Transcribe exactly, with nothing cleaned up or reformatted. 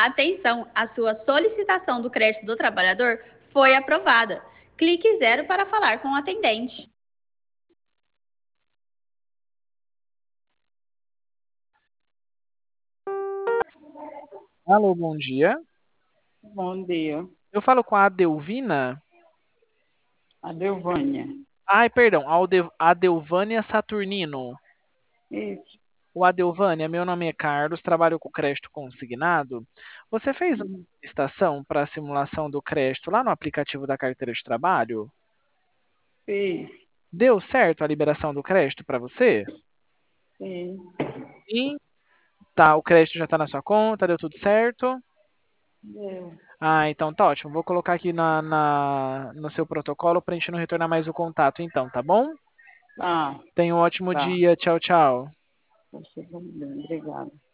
Atenção, a sua solicitação do crédito do trabalhador foi aprovada. Clique zero para falar com o atendente. Alô, bom dia. Bom dia. Eu falo com a Adelvina? A Delvânia. Ai, perdão, Alde- Adelvânia Saturnino. Isso. O Adelvânia, meu nome é Carlos, trabalho com crédito consignado. Você fez uma Hum, licitação para a simulação do crédito lá no aplicativo da carteira de trabalho? Fiz. Deu certo a liberação do crédito para você? Sim. Sim. Tá, o crédito já está na sua conta, deu tudo certo? Deu. Ah, então tá ótimo. Vou colocar aqui na, na- no seu protocolo para a gente não retornar mais o contato, então, tá bom? Ah, Tenha um ótimo tá. dia. Tchau, tchau. Você também. Obrigada.